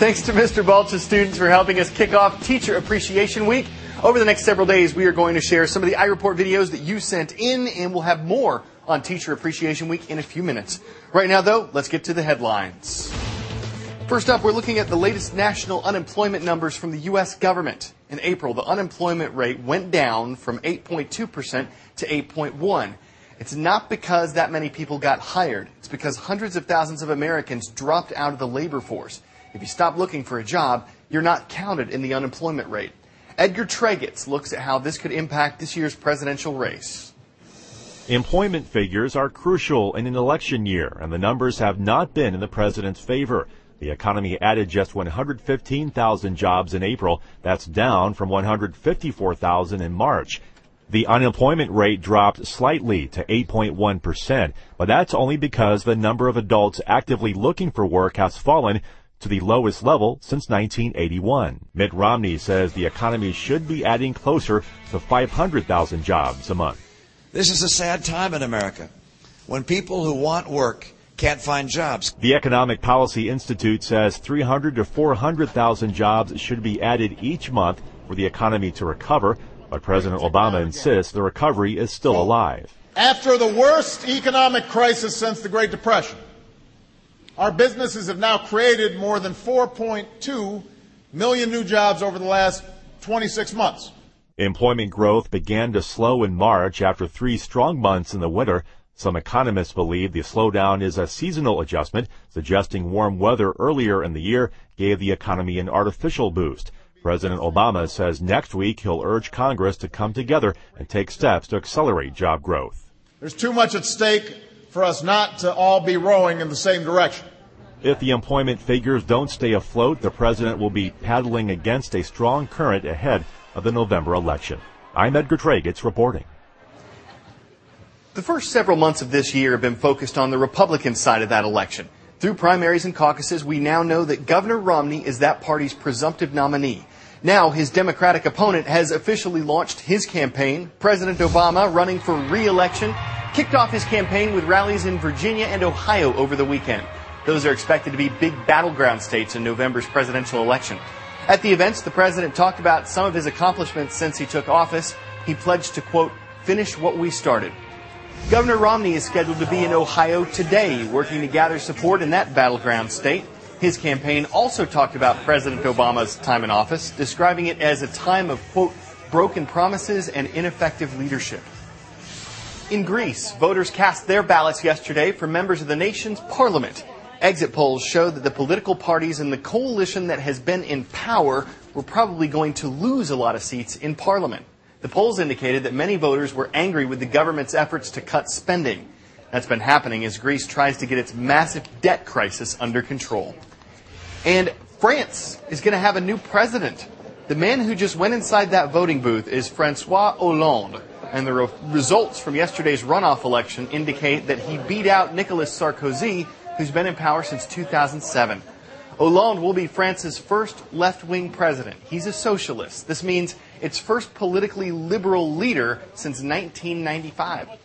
Thanks to Mr. Balch's students for helping us kick off Teacher Appreciation Week. Over the next several days, we are going to share some of the iReport videos that you sent in, and we'll have more on Teacher Appreciation Week in a few minutes. Right now, though, let's get to the headlines. First up, we're looking at the latest national unemployment numbers from the U.S. government. In April, the unemployment rate went down from 8.2% to 8.1%. It's not because that many people got hired. It's because hundreds of thousands of Americans dropped out of the labor force. If you stop looking for a job, you're not counted in the unemployment rate. Edgar Tregitz looks at how this could impact this year's presidential race. Employment figures are crucial in an election year, and the numbers have not been in the president's favor. The economy added just 115,000 jobs in April. That's down from 154,000 in March. The unemployment rate dropped slightly to 8.1%, but that's only because the number of adults actively looking for work has fallen to the lowest level since 1981. Mitt Romney says the economy should be adding closer to 500,000 jobs a month. This is a sad time in America when people who want work can't find jobs. The Economic Policy Institute says 300 to 400,000 jobs should be added each month for the economy to recover, but President Obama insists the recovery is still alive. After the worst economic crisis since the Great Depression, our businesses have now created more than 4.2 million new jobs over the last 26 months. Employment growth began to slow in March after 3 strong months in the winter. Some economists believe the slowdown is a seasonal adjustment, suggesting warm weather earlier in the year gave the economy an artificial boost. President Obama says next week he'll urge Congress to come together and take steps to accelerate job growth. There's too much at stake for us not to all be rowing in the same direction. If the employment figures don't stay afloat, the president will be paddling against a strong current ahead of the November election. I'm Edgar Tregitz reporting. The first several months of this year have been focused on the Republican side of that election. Through primaries and caucuses, we now know that Governor Romney is that party's presumptive nominee. Now, his Democratic opponent has officially launched his campaign. President Obama, running for re-election, kicked off his campaign with rallies in Virginia and Ohio over the weekend. Those are expected to be big battleground states in November's presidential election. At the events, the president talked about some of his accomplishments since he took office. He pledged to, quote, finish what we started. Governor Romney is scheduled to be in Ohio today, working to gather support in that battleground state. His campaign also talked about President Obama's time in office, describing it as a time of, quote, broken promises and ineffective leadership. In Greece, voters cast their ballots yesterday for members of the nation's parliament. Exit polls show that the political parties in the coalition that has been in power were probably going to lose a lot of seats in parliament. The polls indicated that many voters were angry with the government's efforts to cut spending. That's been happening as Greece tries to get its massive debt crisis under control. And France is going to have a new president. The man who just went inside that voting booth is François Hollande. And the results from yesterday's runoff election indicate that he beat out Nicolas Sarkozy, who's been in power since 2007. Hollande will be France's first left-wing president. He's a socialist. This means its first politically liberal leader since 1995.